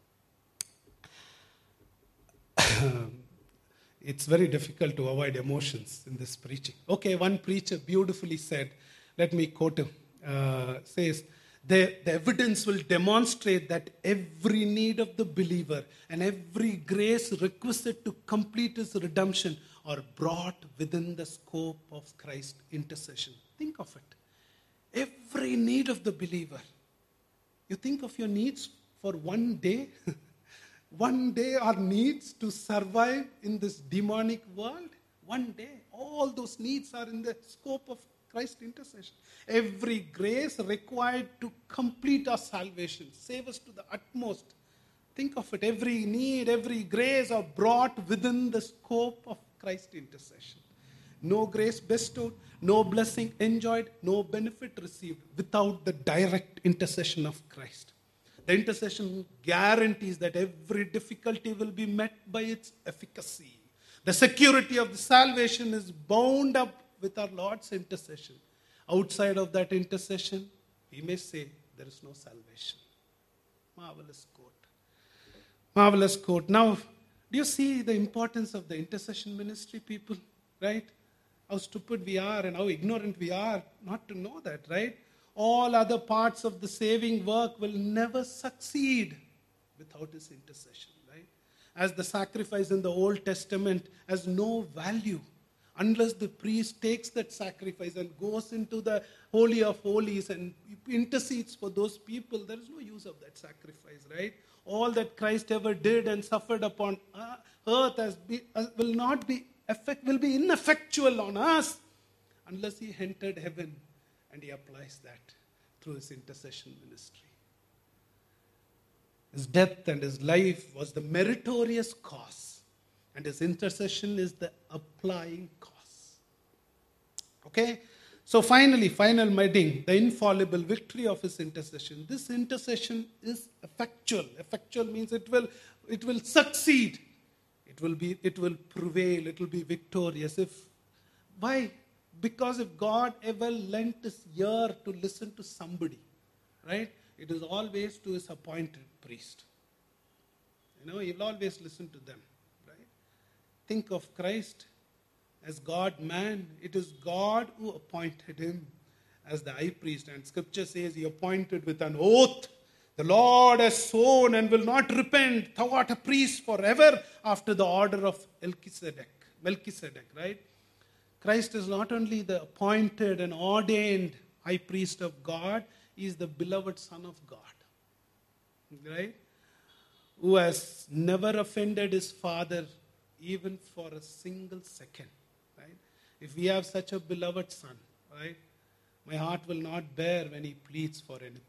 It's very difficult to avoid emotions in this preaching. Okay, one preacher beautifully said, let me quote him, says, the evidence will demonstrate that every need of the believer and every grace requisite to complete his redemption are brought within the scope of Christ's intercession. Think of it. Every need of the believer. You think of your needs for one day. One day our needs to survive in this demonic world. One day. All those needs are in the scope of Christ's intercession. Every grace required to complete our salvation, save us to the utmost. Think of it. Every need, every grace are brought within the scope of Christ's intercession. No grace bestowed, no blessing enjoyed, no benefit received without the direct intercession of Christ. The intercession guarantees that every difficulty will be met by its efficacy. The security of the salvation is bound up with our Lord's intercession. Outside of that intercession, we may say there is no salvation. Marvelous quote. Marvelous quote. Now, do you see the importance of the intercession ministry, people? Right? How stupid we are and how ignorant we are not to know that, right? All other parts of the saving work will never succeed without his intercession, right? As the sacrifice in the Old Testament has no value Unless the priest takes that sacrifice and goes into the Holy of Holies and intercedes for those people, there is no use of that sacrifice, right? All that Christ ever did and suffered upon earth will be ineffectual on us unless he entered heaven and he applies that through his intercession ministry. His death and his life was the meritorious cause, and his intercession is the applying cause. Okay? So finally, final meeting, the infallible victory of his intercession. This intercession is effectual. Effectual means it will succeed. It will prevail. It will be victorious. Why? Because if God ever lent his ear to listen to somebody, right? It is always to his appointed priest. He will always listen to them, right? Think of Christ as God-man. It is God who appointed him as the high priest. And scripture says he appointed with an oath. The Lord has sworn and will not repent. Thou art a priest forever after the order of Melchizedek, right? Christ is not only the appointed and ordained high priest of God, he is the beloved Son of God, right? Who has never offended his Father even for a single second, right? If we have such a beloved Son, right, my heart will not bear when he pleads for anything.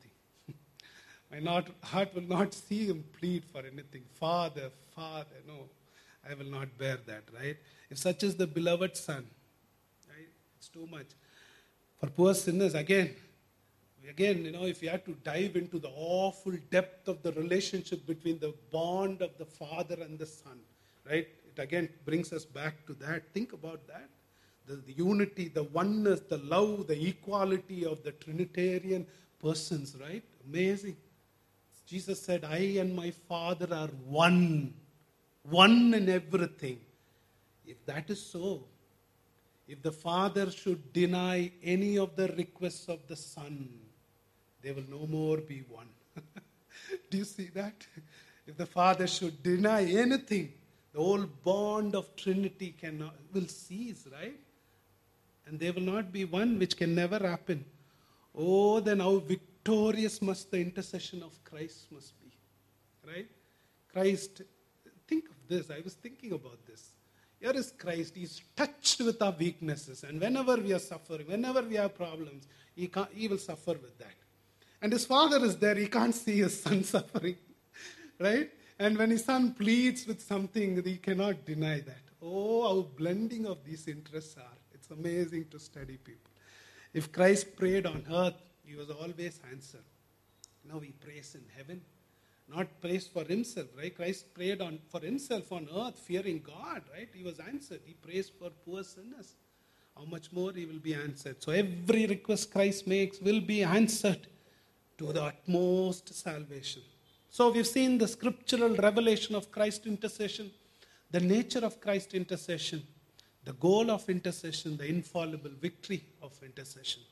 My heart will not see him plead for anything. Father, no, I will not bear that, right? If such is the beloved Son, right, it's too much. For poor sinners, again, if you have to dive into the awful depth of the relationship between the bond of the Father and the Son, right? It again brings us back to that. Think about that. The unity, the oneness, the love, the equality of the Trinitarian persons, right? Amazing. Jesus said, I and my Father are one. One in everything. If that is so, if the Father should deny any of the requests of the Son, they will no more be one. Do you see that? If the Father should deny anything, the whole bond of Trinity will cease, right? And they will not be one, which can never happen. Oh, then how victorious must the intercession of Christ must be, right? Christ, think of this. I was thinking about this. Here is Christ. He's touched with our weaknesses. And whenever we are suffering, whenever we have problems, he will suffer with that. And his Father is there. He can't see his Son suffering, right? And when his Son pleads with something, he cannot deny that. Oh, how blending of these interests are. It's amazing to study people. If Christ prayed on earth, he was always answered. Now he prays in heaven. Not prays for himself, right? Christ prayed for himself on earth, fearing God, right? He was answered. He prays for poor sinners. How much more he will be answered. So every request Christ makes will be answered to the utmost salvation. So we've seen the scriptural revelation of Christ's intercession, the nature of Christ's intercession, the goal of intercession, the infallible victory of intercession.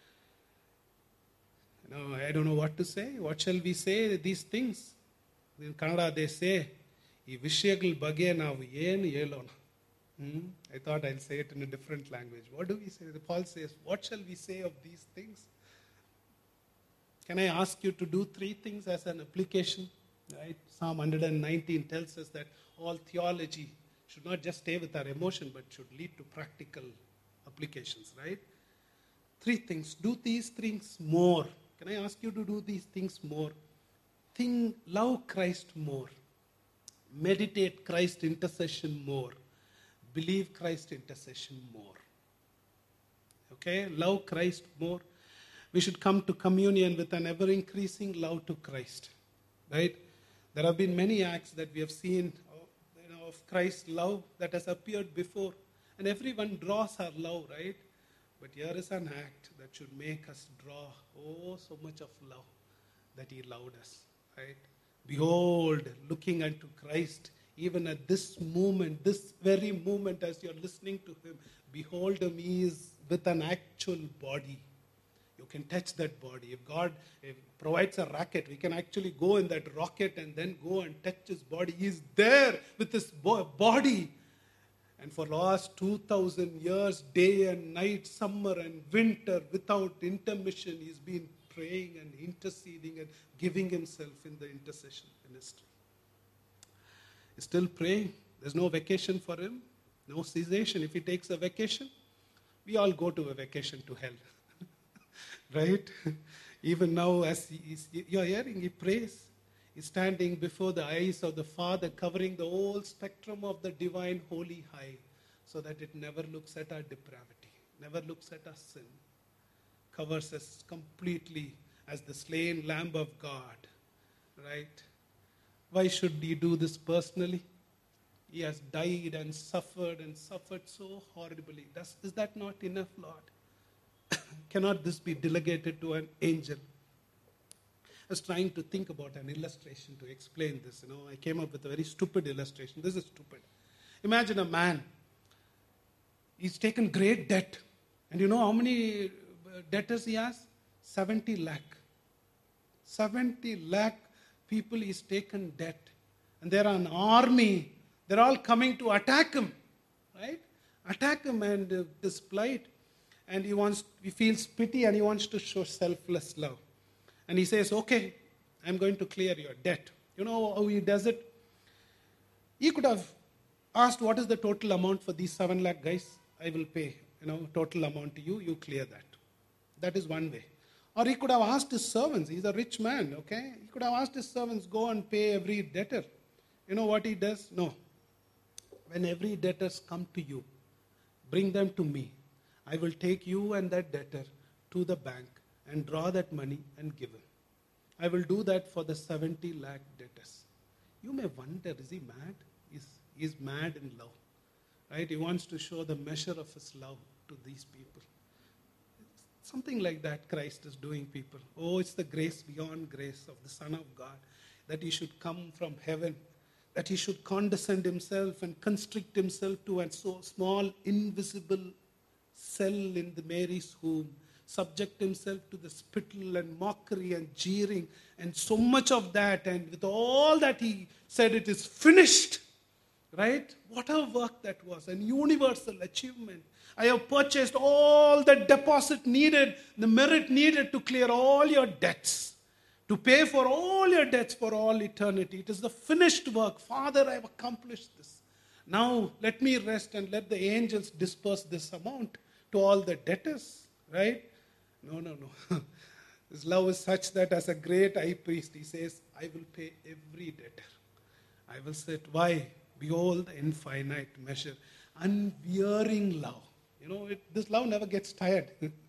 I don't know what to say. What shall we say these things? In Kannada they say, "Ee vishyagal ಬಗ್ಗೆ ನಾವು ಏನು ಹೇಳೋಣ?" I thought I'll say it in a different language. What do we say? Paul says, what shall we say of these things? Can I ask you to do 3 things as an application? Right? Psalm 119 tells us that all theology should not just stay with our emotion, but should lead to practical applications, right? 3 things. Do these things more. Can I ask you to do these things more? Love Christ more. Meditate Christ's intercession more. Believe Christ's intercession more. Okay? Love Christ more. We should come to communion with an ever-increasing love to Christ. Right? There have been many acts that we have seen of Christ's love that has appeared before. And everyone draws our love, right? But here is an act that should make us draw, so much of love that he loved us, right? Behold, looking unto Christ, even at this moment, this very moment as you're listening to him, behold him, he is with an actual body. You can touch that body. If God provides a rocket, we can actually go in that rocket and then go and touch his body. He is there with his body. And for last 2,000 years, day and night, summer and winter, without intermission, he's been praying and interceding and giving himself in the intercession ministry. He's still praying. There's no vacation for him, no cessation. If he takes a vacation, we all go to a vacation to hell. Right? Even now, as you're hearing, he prays. He's standing before the eyes of the Father, covering the whole spectrum of the divine holy high, so that it never looks at our depravity, never looks at our sin, covers us completely as the slain Lamb of God. Right? Why should he do this personally? He has died and suffered so horribly. Is that not enough, Lord? Cannot this be delegated to an angel? I was trying to think about an illustration to explain this. I came up with a very stupid illustration. This is stupid. Imagine a man. He's taken great debt. And you know how many debtors he has? 70 lakh. 70 lakh people he's taken debt. And they're an army. They're all coming to attack him. Right? Attack him and this plight. And he feels pity and he wants to show selfless love. And he says, okay, I'm going to clear your debt. You know how he does it? He could have asked, what is the total amount for these 7 lakh guys? I will pay, total amount to you, you clear that. That is one way. Or he could have asked his servants. He's a rich man, okay? He could have asked his servants, go and pay every debtor. You know what he does? No. When every debtors come to you, bring them to me. I will take you and that debtor to the bank and draw that money and give him. I will do that for the 70 lakh debtors. You may wonder, is he mad? He's mad in love. Right? He wants to show the measure of his love to these people. Something like that Christ is doing, people. Oh, it's the grace beyond grace of the Son of God, that he should come from heaven, that he should condescend himself and constrict himself to a so small, invisible cell in the Mary's womb, subject himself to the spittle and mockery and jeering and so much of that, and with all that he said, it is finished. Right? What a work that was, an universal achievement. I have purchased all the deposit needed, the merit needed to clear all your debts, to pay for all your debts for all eternity. It is the finished work. Father, I have accomplished this. Now let me rest and let the angels disperse this amount to all the debtors. Right? No. His love is such that as a great high priest, he says, I will pay every debtor. I will say, why? Behold the infinite measure. Unwearying love. This love never gets tired.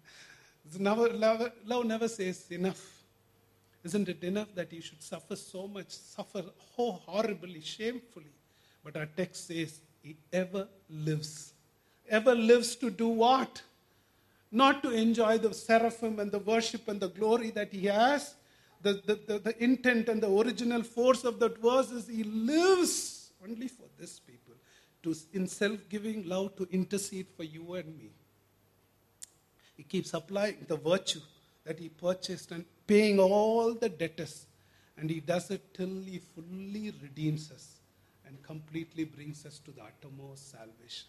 Love never says enough. Isn't it enough that you should suffer so much, suffer so horribly, shamefully? But our text says, he ever lives. Ever lives to do what? Not to enjoy the seraphim and the worship and the glory that he has. The intent and the original force of that verse is he lives only for this people, in self-giving love to intercede for you and me. He keeps applying the virtue that he purchased and paying all the debtors. And he does it till he fully redeems us and completely brings us to the uttermost salvation.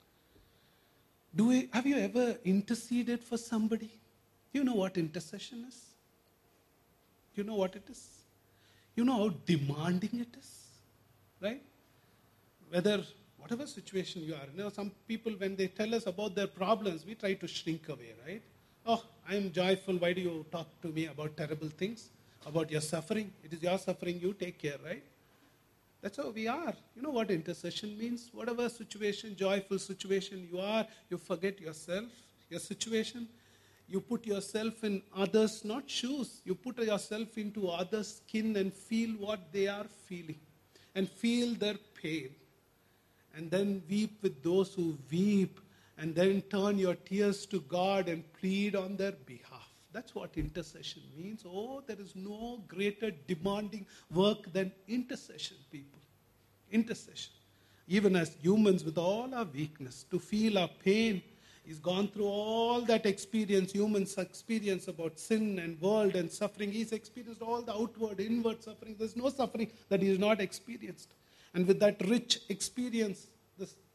Have you ever interceded for somebody? Do you know what intercession is? Do you know what it is? You know how demanding it is? Right? Whatever situation you are. Some people, when they tell us about their problems, we try to shrink away, right? Oh, I am joyful. Why do you talk to me about terrible things? About your suffering? It is your suffering, you take care, right? That's how we are. You know what intercession means? Whatever situation, joyful situation you are, you forget yourself, your situation. You put yourself in others, not shoes. You put yourself into others' skin and feel what they are feeling. And feel their pain. And then weep with those who weep, and then turn your tears to God and plead on their behalf. That's what intercession means. Oh, there is no greater demanding work than intercession, people. Intercession. Even as humans with all our weakness, to feel our pain, he's gone through all that experience, humans experience about sin and world and suffering. He's experienced all the outward, inward suffering. There's no suffering that he has not experienced. And with that rich experience, this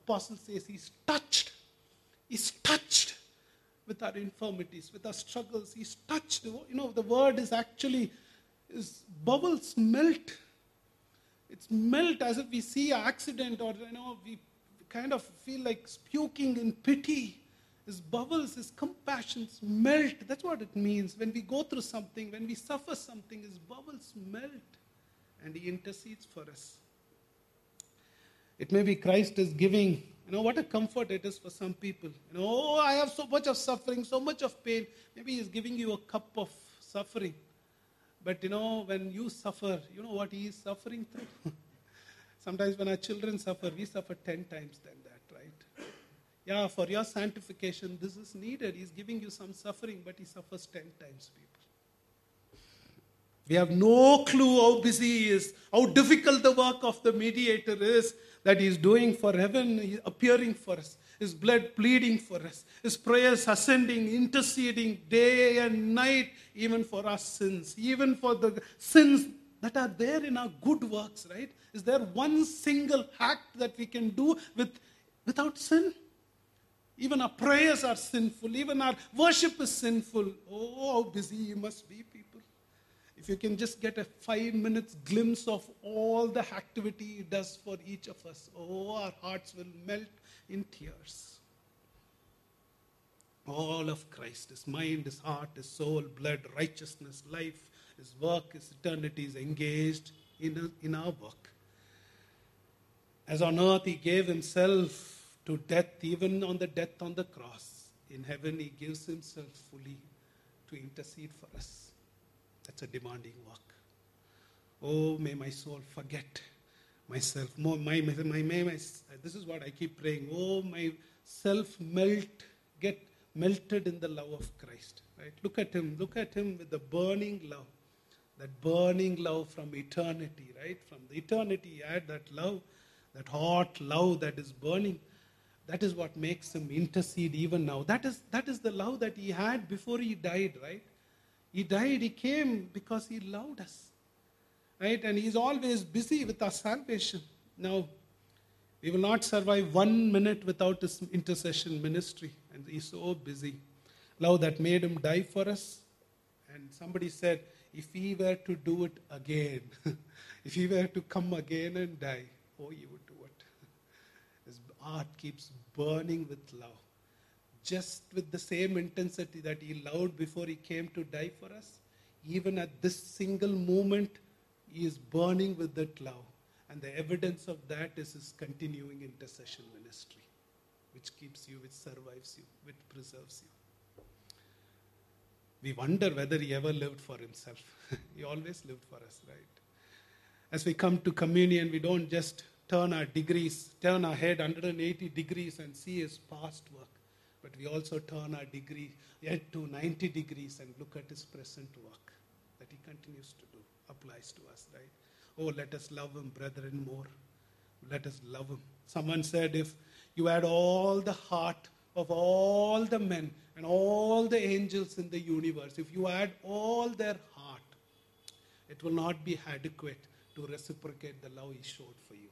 apostle says he's touched. He's touched with our infirmities, with our struggles. He's touched. The word is actually, is bubbles melt. It's melt as if we see an accident, or we kind of feel like puking in pity. His bubbles, his compassions melt. That's what it means. When we go through something, when we suffer something, his bubbles melt. And he intercedes for us. It may be Christ is giving, what a comfort it is for some people. I have so much of suffering, so much of pain. Maybe he's giving you a cup of suffering. But when you suffer, you know what he is suffering through? Sometimes when our children suffer, we suffer 10 times than that, right? Yeah, for your sanctification, this is needed. He's giving you some suffering, but he suffers 10 times, people. We have no clue how busy he is, how difficult the work of the mediator is that he's doing for heaven, he's appearing for us, his blood pleading for us, his prayers ascending, interceding day and night, even for our sins, even for the sins that are there in our good works, right? Is there one single act that we can do without sin? Even our prayers are sinful, even our worship is sinful. Oh, how busy you must be, people. If you can just get a 5 minutes glimpse of all the activity he does for each of us, our hearts will melt in tears. All of Christ, his mind, his heart, his soul, blood, righteousness, life, his work, his eternity is engaged in our work. As on earth he gave himself to death, even on the death on the cross. In heaven he gives himself fully to intercede for us. That's a demanding work. Oh, may my soul forget myself. This is what I keep praying. Oh, my self get melted in the love of Christ. Right? Look at him with the burning love. That burning love from eternity, right? From the eternity he had that love, that hot love that is burning. That is what makes him intercede even now. That is the love that he had before he died, right? He died, he came because he loved us. Right? And he's always busy with our salvation. Now, we will not survive 1 minute without his intercession ministry. And he's so busy. Love that made him die for us. And somebody said, if he were to do it again, if he were to come again and die, he would do it. His heart keeps burning with love. Just with the same intensity that he loved before he came to die for us, even at this single moment, he is burning with that love. And the evidence of that is his continuing intercession ministry, which keeps you, which survives you, which preserves you. We wonder whether he ever lived for himself. He always lived for us, right? As we come to communion, we don't just turn our head 180 degrees and see his past work. But we also turn our head to 90 degrees and look at his present work that he continues to do, applies to us, right? Oh, let us love him, brethren, more. Let us love him. Someone said, if you had all the heart of all the men and all the angels in the universe, if you had all their heart, it will not be adequate to reciprocate the love he showed for you.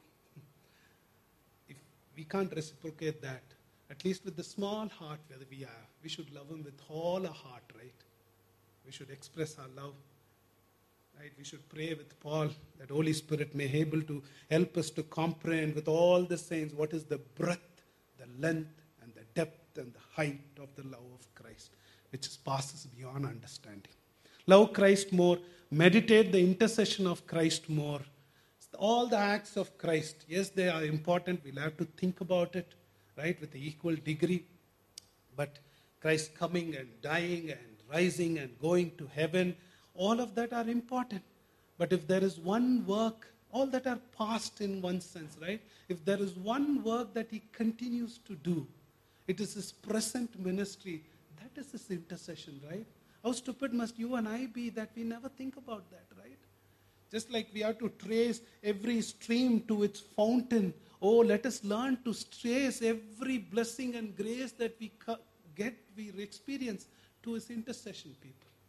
If we can't reciprocate that, at least with the small heart that we have, we should love him with all our heart, right? We should express our love, right? We should pray with Paul that Holy Spirit may be able to help us to comprehend with all the saints what is the breadth, the length, and the depth and the height of the love of Christ, which passes beyond understanding. Love Christ more, meditate the intercession of Christ more. All the acts of Christ, yes, they are important. We'll have to think about it, right, with the equal degree. But Christ coming and dying and rising and going to heaven, all of that are important. But if there is one work, all that are past in one sense, right? If there is one work that he continues to do, it is his present ministry. That is his intercession, right? How stupid must you and I be that we never think about that, right? Just like we have to trace every stream to its fountain. Oh, let us learn to trace every blessing and grace that we experience to his intercession, people.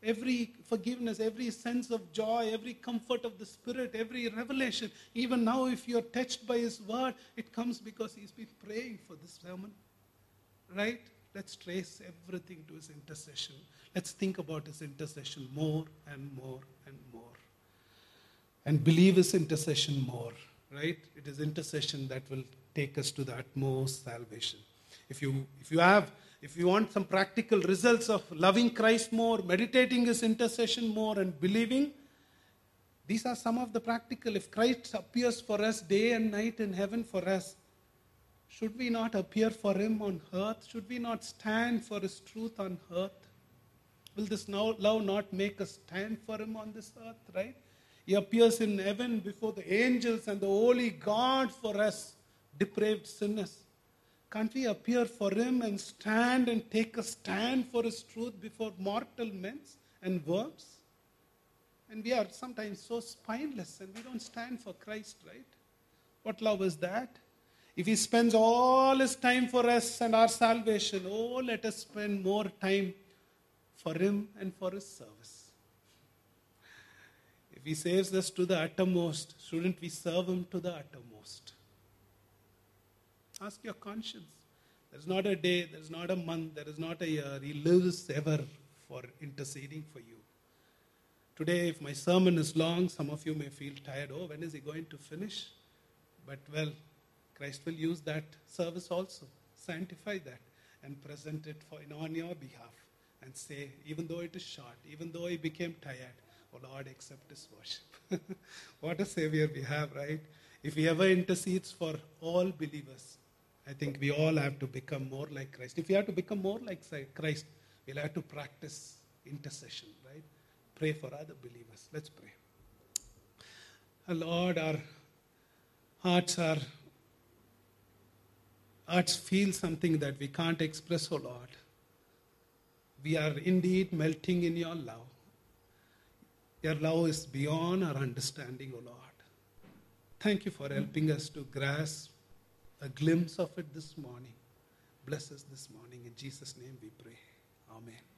every forgiveness, every sense of joy, every comfort of the Spirit, every revelation. Even now, if you're touched by His word, it comes because He's been praying for this sermon. Right? Let's trace everything to His intercession. Let's think about His intercession more and more and more. And believe His intercession more. Right? It is intercession that will take us to the utmost salvation. If you want some practical results of loving Christ more, meditating His intercession more, and believing, these are some of the practical. If Christ appears for us day and night in heaven for us, should we not appear for Him on earth? Should we not stand for His truth on earth? Will this love not make us stand for Him on this earth, right? He appears in heaven before the angels and the holy God for us, depraved sinners. Can't we appear for Him and stand and take a stand for His truth before mortal men and worms? And we are sometimes so spineless and we don't stand for Christ, right? What love is that? If He spends all His time for us and our salvation, let us spend more time for Him and for His service. If He saves us to the uttermost, shouldn't we serve Him to the uttermost? Ask your conscience. There's not a day, there's not a month, there is not a year. He lives ever for interceding for you. Today, if my sermon is long, some of you may feel tired. When is he going to finish? But Christ will use that service also. Sanctify that and present it on your behalf. And say, even though it is short, even though he became tired, Lord, accept his worship. What a Savior we have, right? If he ever intercedes for all believers, I think we all have to become more like Christ. If we have to become more like Christ, we'll have to practice intercession, right? Pray for other believers. Let's pray. Lord, our hearts feel something that we can't express, Lord. We are indeed melting in your love. Your love is beyond our understanding, Lord. Thank you for helping us to grasp a glimpse of it this morning. Bless us this morning. In Jesus' name we pray. Amen.